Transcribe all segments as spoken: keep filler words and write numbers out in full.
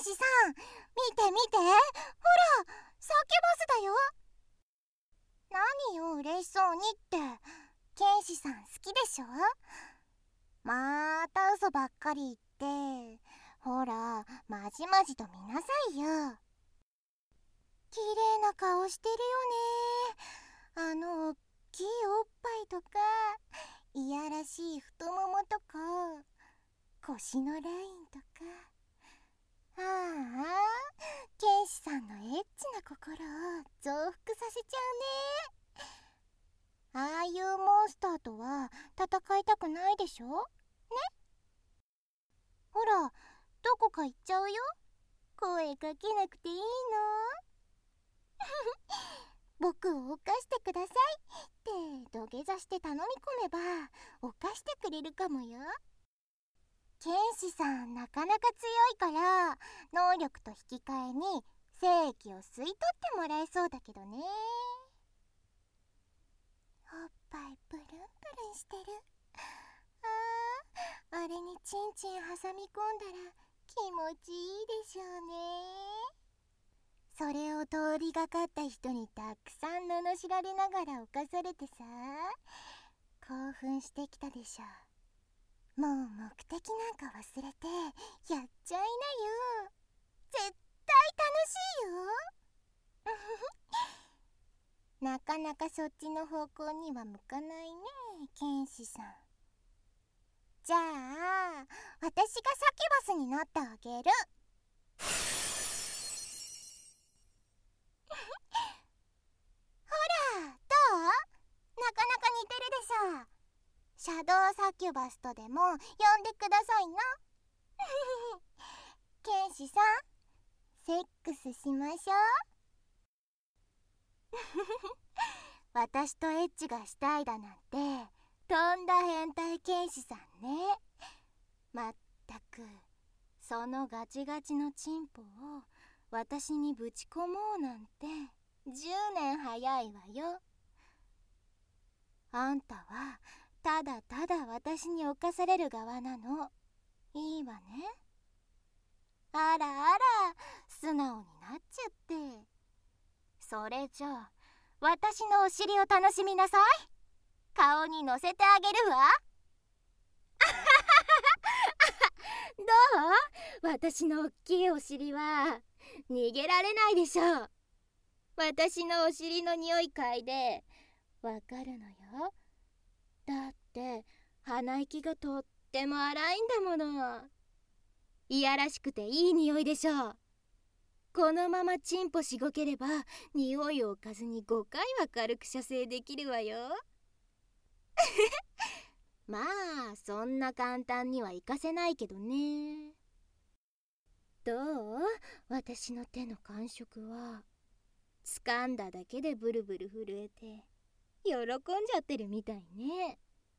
使さん、見て見て、ほら、サキュバスだよ。何よ嬉しそうにって、剣士さん好きでしょ。また嘘ばっかり言って、ほらまじまじと見なさいよ。綺麗な顔してるよね。あのおっきいおっぱいとか、いやらしい太ももとか、腰のラインとか。ああ、剣士さんのエッチな心を増幅させちゃうね。ああいうモンスターとは戦いたくないでしょね。ほら、どこか行っちゃうよ。声かけなくていいの。僕を犯してくださいって土下座して頼み込めば犯してくれるかもよ。剣士さんなかなか強いから、能力と引き換えに精液を吸い取ってもらえそうだけどね。おっぱいプルンプルンしてる。あー、あれにチンチン挟み込んだら気持ちいいでしょうね。それを通りがかった人にたくさん罵られながら犯されてさ、興奮してきたでしょ。もう目的なんか忘れてやっちゃいなよ。絶対楽しいよ。なかなかそっちの方向には向かないね、剣士さん。じゃあ私がサキュバスになってあげる。ほら、どう？なかなか似てるでしょ。シャドウサキュバスとでも呼んでくださいな。剣士さん、セックスしましょう。私とエッチがしたいだなんてとんだ変態剣士さんね。まったく、そのガチガチのチンポを私にぶち込もうなんてじゅうねん早いわよ。あんたはただただ私に侵される側なの。いいわね。あらあら、素直になっちゃって。それじゃあ私のお尻を楽しみなさい。顔に乗せてあげるわ。どう？私のおっきいお尻は逃げられないでしょう。私のお尻の匂い嗅いでわかるのよ。だって鼻息がとっても荒いんだもの。いやらしくていい匂いでしょう。このままチンポしごければ匂いを嗅かずにごかいは軽く射精できるわよ。まあそんな簡単にはいかせないけどね。どう？私の手の感触は。掴んだだけでブルブル震えて喜んじゃってるみたいね。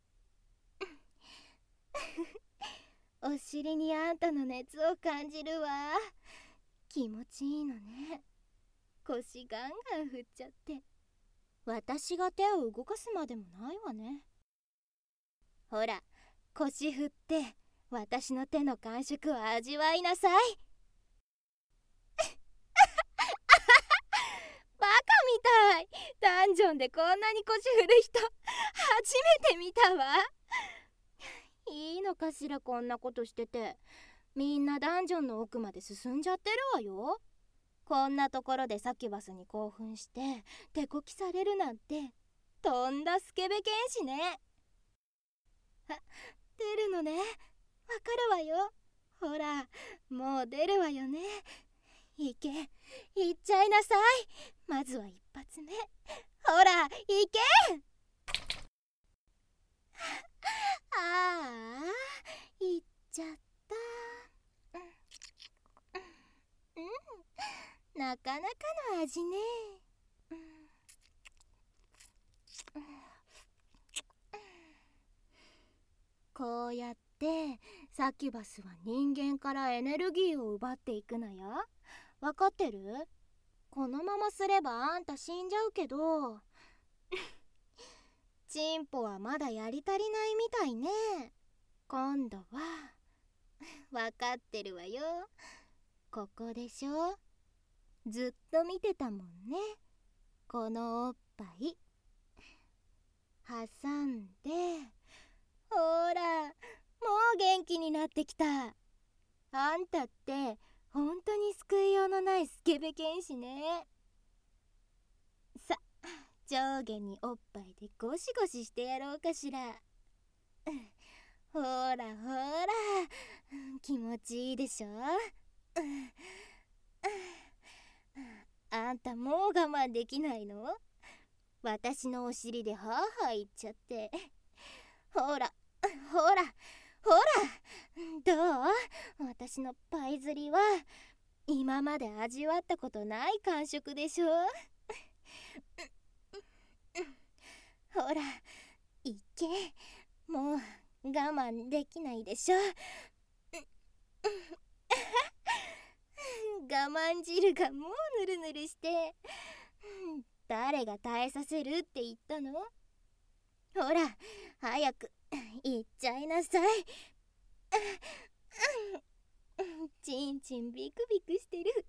お尻にあんたの熱を感じるわ。気持ちいいのね。腰ガンガン振っちゃって。私が手を動かすまでもないわね。ほら、腰振って私の手の感触を味わいなさい。バカみたい。ダンジョンでこんなに腰振る人初めて見たわ。いいのかしら、こんなことしてて。みんなダンジョンの奥まで進んじゃってるわよ。こんなところでサキュバスに興奮して手こきされるなんてとんだスケベ剣士ね。あ、出るのね。わかるわよ。ほら、もう出るわよね。いけ、いっちゃいなさい。まずは一発目。ほら、いけ。ああ、いっちゃった。うん、なかなかの味ね。こうやってサキュバスは人間からエネルギーを奪っていくのよ。わかってる？このまますればあんた死んじゃうけどチンポはまだやり足りないみたいね。今度はわかってるわよ。 ここでしょ。ずっと見てたもんね、このおっぱい。挟んで、ほら、もう元気になってきた。あんたって本当に救いようのないスケベ剣士ね。さ、上下におっぱいでゴシゴシしてやろうかしら。ほらほら、気持ちいいでしょ。あんたもう我慢できないの？私のお尻でハーハー言っちゃって。ほらほらほら、どう？私のパイ釣りは今まで味わったことない感触でしょ。ほら、いけ、もう我慢できないでしょ。我慢汁がもうぬるぬるして、誰が耐えさせるって言ったの？ほら、早く言っちゃいなさい。ちんちんビクビクしてる。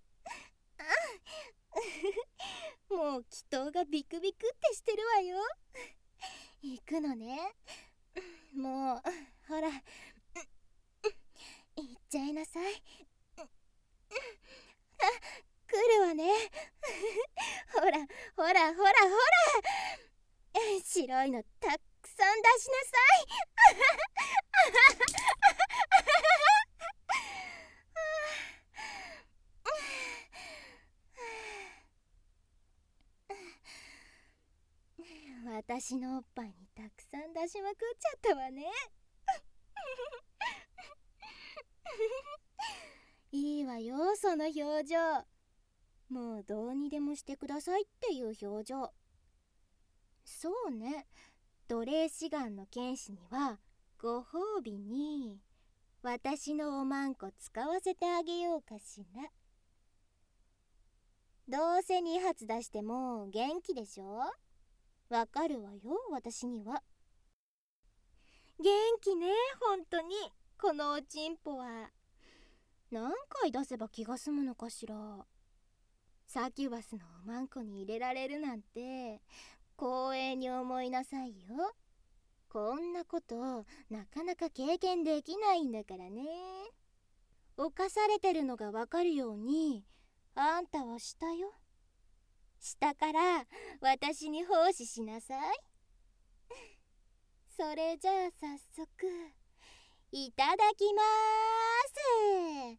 もう祈祷がビクビクってしてるわよ。行くのね。もうほら、行っちゃいなさい。来るわね。ほらほらほらほら、白いのたくさん出しなさい。私のおっぱいにたくさん出しまくっちゃったわね。いいわよ、その表情。もうどうにでもしてくださいっていう表情。そうね、奴隷志願の剣士にはご褒美に私のおまんこ使わせてあげようかしら。どうせに発出しても元気でしょ。わかるわよ、私には。元気ね、ほんとに。このおちんぽは何回出せば気が済むのかしら。サキュバスのおまんこに入れられるなんて光栄に思いなさいよ。こんなことなかなか経験できないんだからね。犯されてるのがわかるようにあんたはしたよ。したから私に奉仕しなさい。それじゃあ早速いただきまーす。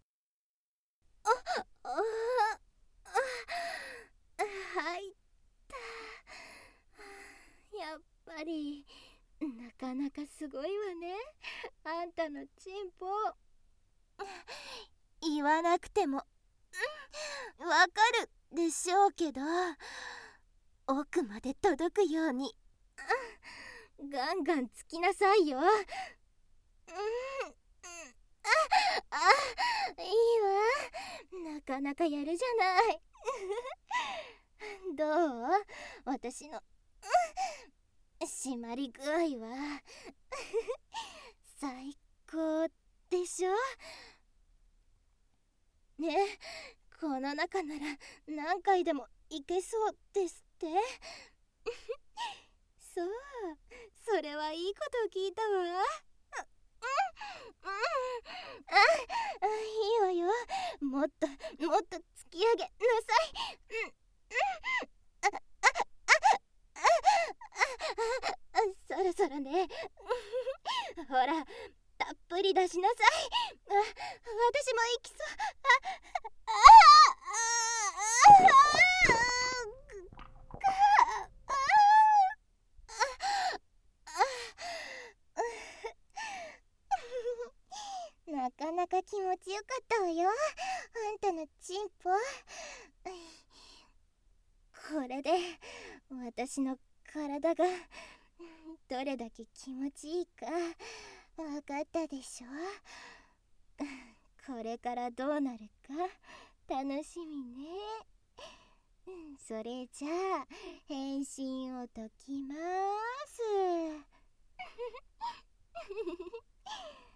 あああ入った。やっぱりなかなかすごいわね、あんたのチンポ。言わなくてもわかるでしょうけど、奥まで届くようにガンガンつきなさいよ。うん、ああ、いいわ、なかなかやるじゃない。どう？私の締まり具合は最高でしょ。ね、この中なら何回でもいけそうですって。そう、それはいいこと聞いたわ。うん、うん、あ、あ、いいわよ。もっともっと突き上げなさい。うん、うん、あ、あ、あ、あ、あ、そろそろね。ほら、たっぷり出しなさい。あ、私も行きそう。あ、あ、あ、あ、あ、なかなか気持ちよかったわよ、あんたのチンポ。これで私の体がどれだけ気持ちいいか分かったでしょ。これからどうなるか楽しみね。それじゃあ変身を解きます。